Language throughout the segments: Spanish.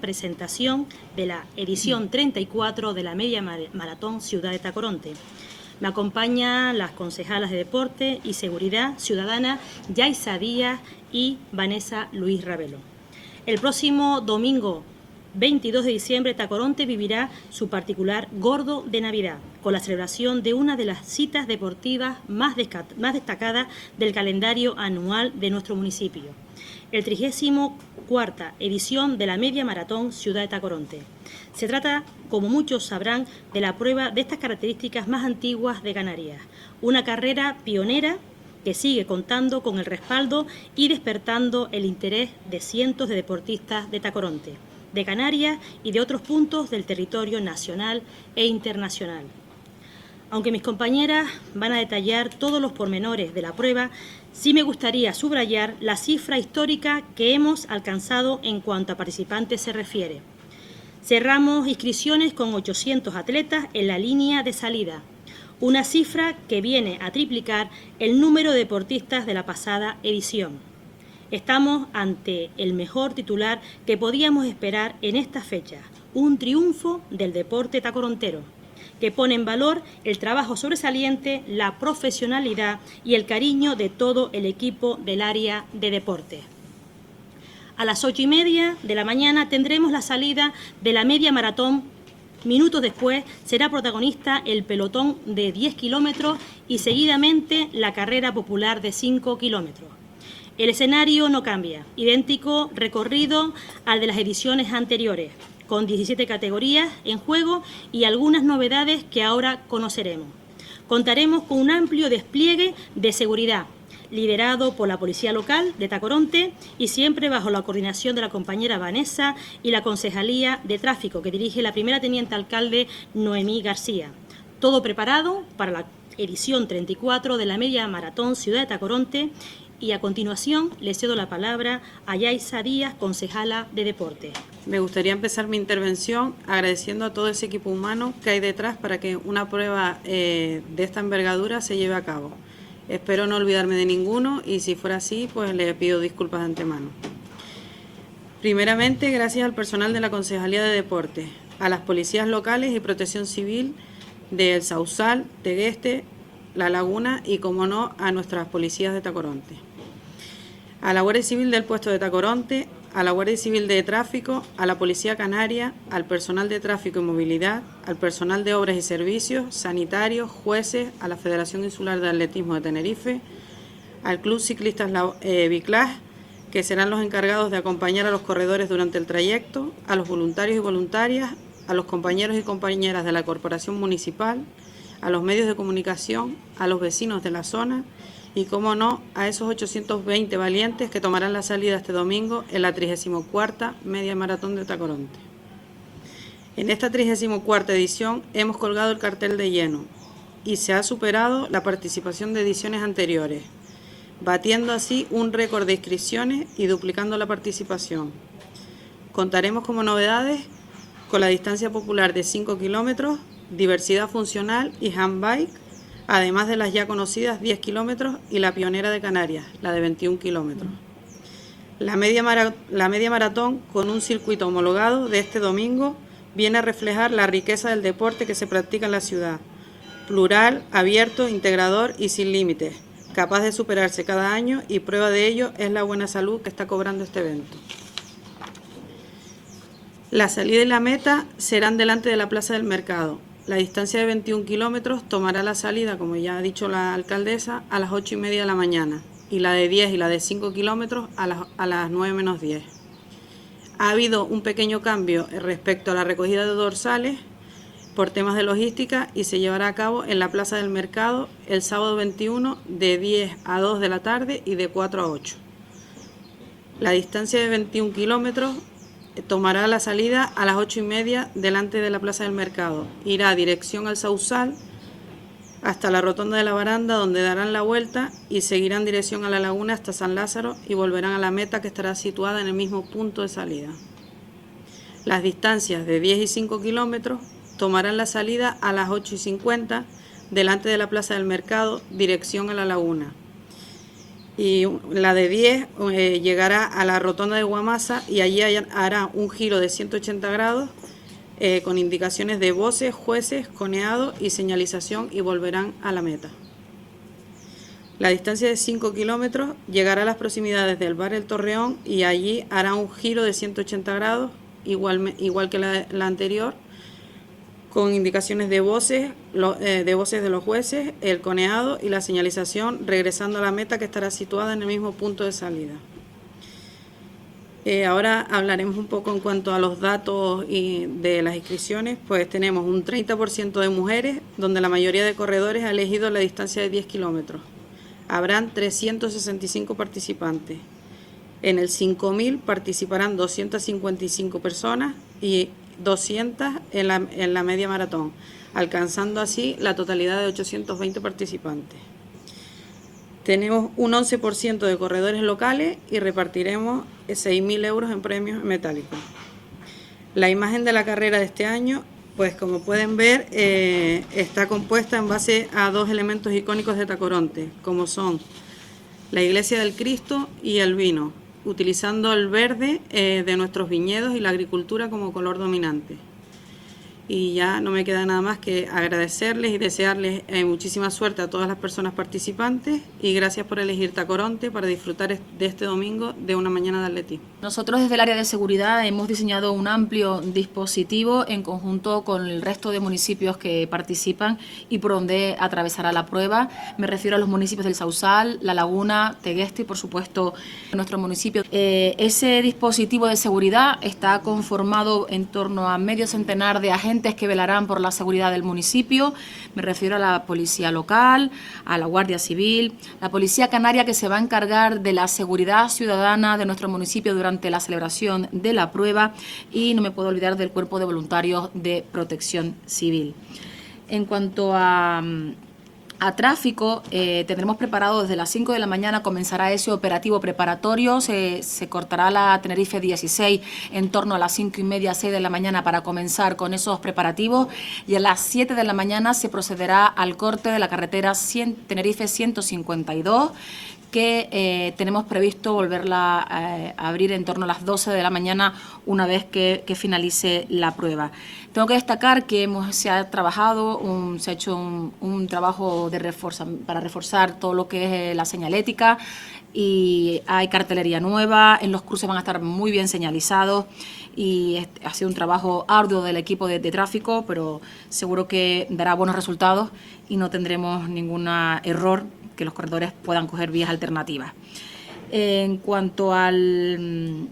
presentación de la edición 34 de la Media Maratón Ciudad de Tacoronte. Me acompañan las concejalas de Deporte y Seguridad Ciudadana Yaisa Díaz y Vanessa Luis Ravelo. El próximo domingo 22 de diciembre, Tacoronte vivirá su particular Gordo de Navidad, con la celebración de una de las citas deportivas más destacadas del calendario anual de nuestro municipio, el 34ª edición de la Media Maratón Ciudad de Tacoronte. Se trata, como muchos sabrán, de la prueba de estas características más antiguas de Canarias, una carrera pionera que sigue contando con el respaldo y despertando el interés de cientos de deportistas de Tacoronte, de Canarias y de otros puntos del territorio nacional e internacional. Aunque mis compañeras van a detallar todos los pormenores de la prueba, sí me gustaría subrayar la cifra histórica que hemos alcanzado en cuanto a participantes se refiere. Cerramos inscripciones con 800 atletas en la línea de salida, una cifra que viene a triplicar el número de deportistas de la pasada edición. Estamos ante el mejor titular que podíamos esperar en esta fecha, un triunfo del deporte tacorontero, que pone en valor el trabajo sobresaliente, la profesionalidad y el cariño de todo el equipo del área de deporte. A las 8:30 de la mañana tendremos la salida de la media maratón. Minutos después será protagonista el pelotón de 10 kilómetros y seguidamente la carrera popular de 5 kilómetros. El escenario no cambia, idéntico recorrido al de las ediciones anteriores, con 17 categorías en juego y algunas novedades que ahora conoceremos. Contaremos con un amplio despliegue de seguridad, liderado por la Policía Local de Tacoronte y siempre bajo la coordinación de la compañera Vanessa y la Concejalía de Tráfico que dirige la primera teniente alcalde Noemí García. Todo preparado para la edición 34 de la Media Maratón Ciudad de Tacoronte. Y a continuación le cedo la palabra a Yaisa Díaz, concejala de Deporte. Me gustaría empezar mi intervención agradeciendo a todo ese equipo humano que hay detrás para que una prueba de esta envergadura se lleve a cabo. Espero no olvidarme de ninguno y si fuera así, pues le pido disculpas de antemano. Primeramente, gracias al personal de la Concejalía de Deporte, a las policías locales y protección civil de El Sausal, Tegueste, La Laguna y, como no, a nuestras policías de Tacoronte. A la Guardia Civil del puesto de Tacoronte, a la Guardia Civil de Tráfico, a la Policía Canaria, al personal de Tráfico y Movilidad, al personal de Obras y Servicios, sanitarios, jueces, a la Federación Insular de Atletismo de Tenerife, al Club Ciclistas Biclas, que serán los encargados de acompañar a los corredores durante el trayecto, a los voluntarios y voluntarias, a los compañeros y compañeras de la Corporación Municipal, a los medios de comunicación, a los vecinos de la zona y, como no, a esos 820 valientes que tomarán la salida este domingo en la 34ª Media Maratón de Tacoronte. En esta 34ª edición hemos colgado el cartel de lleno y se ha superado la participación de ediciones anteriores, batiendo así un récord de inscripciones y duplicando la participación. Contaremos como novedades con la distancia popular de 5 kilómetros, diversidad funcional y handbike, además de las ya conocidas 10 kilómetros y la pionera de Canarias, la de 21 kilómetros. La media maratón, con un circuito homologado de este domingo, viene a reflejar la riqueza del deporte que se practica en la ciudad, plural, abierto, integrador y sin límites, capaz de superarse cada año, y prueba de ello es la buena salud que está cobrando este evento. La salida y la meta serán delante de la Plaza del Mercado. La distancia de 21 kilómetros tomará la salida, como ya ha dicho la alcaldesa, a las 8:30 de la mañana y la de 10 y la de 5 kilómetros a las 9 menos 10. Ha habido un pequeño cambio respecto a la recogida de dorsales por temas de logística y se llevará a cabo en la Plaza del Mercado el sábado 21 de 10 a 2 de la tarde y de 4 a 8. La distancia de 21 kilómetros tomará la salida a las 8:30 delante de la Plaza del Mercado. Irá dirección al Sausal hasta la rotonda de la Baranda, donde darán la vuelta y seguirán dirección a La Laguna hasta San Lázaro y volverán a la meta, que estará situada en el mismo punto de salida. Las distancias de 10 y 5 kilómetros tomarán la salida a las 8:50 y 50 delante de la Plaza del Mercado, dirección a La Laguna. y la de 10 llegará a la rotonda de Guamasa y allí hará un giro de 180 grados con indicaciones de voces, jueces, coneado y señalización y volverán a la meta. La distancia de 5 kilómetros llegará a las proximidades del bar El Torreón y allí hará un giro de 180 grados, igual que la anterior, con indicaciones de voces de los jueces, el coneado y la señalización, regresando a la meta que estará situada en el mismo punto de salida. Ahora hablaremos un poco en cuanto a los datos de las inscripciones. Pues tenemos un 30% de mujeres, donde la mayoría de corredores ha elegido la distancia de 10 kilómetros. Habrán 365 participantes. En el 5.000 participarán 255 personas y 200 en la media maratón, alcanzando así la totalidad de 820 participantes. Tenemos un 11% de corredores locales y repartiremos 6.000 euros en premios metálicos. La imagen de la carrera de este año, pues como pueden ver, está compuesta en base a dos elementos icónicos de Tacoronte, como son la Iglesia del Cristo y el vino, utilizando el verde de nuestros viñedos y la agricultura como color dominante. Y ya no me queda nada más que agradecerles y desearles muchísima suerte a todas las personas participantes y gracias por elegir Tacoronte para disfrutar de este domingo de una mañana de atletismo. Nosotros desde el área de seguridad hemos diseñado un amplio dispositivo en conjunto con el resto de municipios que participan y por donde atravesará la prueba. Me refiero a los municipios del Sausal, La Laguna, Tegueste y por supuesto nuestro municipio. Ese dispositivo de seguridad está conformado en torno a medio centenar de agentes que velarán por la seguridad del municipio. Me refiero a la policía local, a la Guardia Civil, la policía canaria que se va a encargar de la seguridad ciudadana de nuestro municipio durante la celebración de la prueba y no me puedo olvidar del cuerpo de voluntarios de protección civil. En cuanto a tráfico, tendremos preparado desde las 5 de la mañana, comenzará ese operativo preparatorio, se cortará la Tenerife 16 en torno a las 5:30, 6 de la mañana para comenzar con esos preparativos y a las 7 de la mañana se procederá al corte de la carretera Tenerife 152, que tenemos previsto volverla a abrir en torno a las 12 de la mañana una vez que finalice la prueba. Tengo que destacar que se ha hecho un trabajo para reforzar todo lo que es la señalética y hay cartelería nueva, en los cruces van a estar muy bien señalizados y ha sido un trabajo arduo del equipo de tráfico, pero seguro que dará buenos resultados y no tendremos ningún error, que los corredores puedan coger vías alternativas. En cuanto a los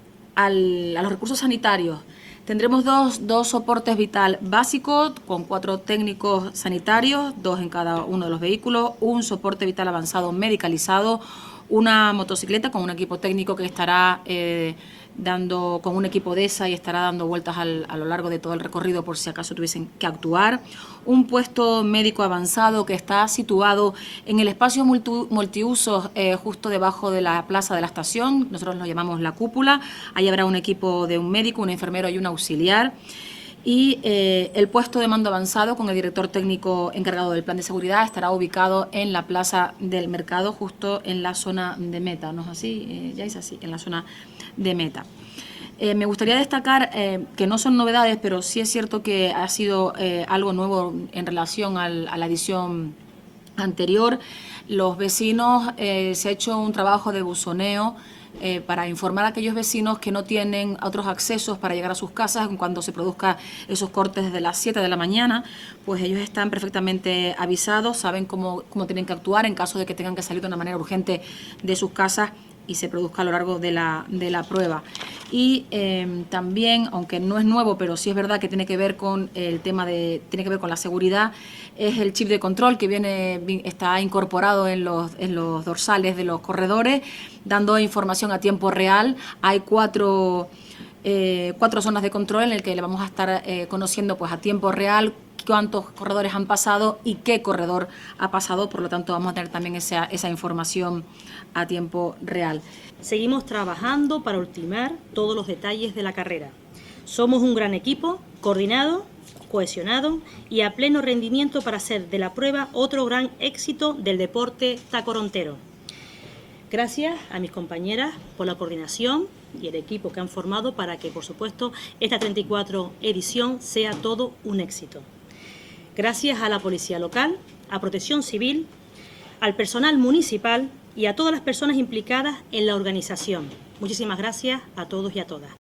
recursos sanitarios, tendremos dos soportes vital básicos con 4 técnicos sanitarios, 2 en cada uno de los vehículos, un soporte vital avanzado medicalizado, una motocicleta con un equipo técnico que estará con un equipo de esa y estará dando vueltas a lo largo de todo el recorrido por si acaso tuviesen que actuar, un puesto médico avanzado que está situado en el espacio multiusos justo debajo de la plaza de la estación, nosotros lo llamamos la cúpula, ahí habrá un equipo de un médico, un enfermero y un auxiliar. Y el puesto de mando avanzado con el director técnico encargado del plan de seguridad estará ubicado en la plaza del mercado, justo en la zona de meta, ¿no es así? Ya es así, en la zona de meta. Me gustaría destacar que no son novedades, pero sí es cierto que ha sido algo nuevo en relación a la edición anterior. Los vecinos, se ha hecho un trabajo de buzoneo para informar a aquellos vecinos que no tienen otros accesos para llegar a sus casas cuando se produzcan esos cortes desde las 7 de la mañana, pues ellos están perfectamente avisados, saben cómo tienen que actuar en caso de que tengan que salir de una manera urgente de sus casas y se produzca a lo largo de la prueba. Y también, aunque no es nuevo, pero sí es verdad que tiene que ver con el tema tiene que ver con la seguridad, es el chip de control que está incorporado en los dorsales de los corredores, dando información a tiempo real. Hay cuatro zonas de control en el que le vamos a estar conociendo pues a tiempo real cuántos corredores han pasado y qué corredor ha pasado, por lo tanto vamos a tener también esa información a tiempo real. Seguimos trabajando para ultimar todos los detalles de la carrera. Somos un gran equipo, coordinado, cohesionado y a pleno rendimiento para hacer de la prueba otro gran éxito del deporte tacorontero. Gracias a mis compañeras por la coordinación y el equipo que han formado para que, por supuesto, esta 34 edición sea todo un éxito. Gracias a la Policía Local, a Protección Civil, al personal municipal y a todas las personas implicadas en la organización. Muchísimas gracias a todos y a todas.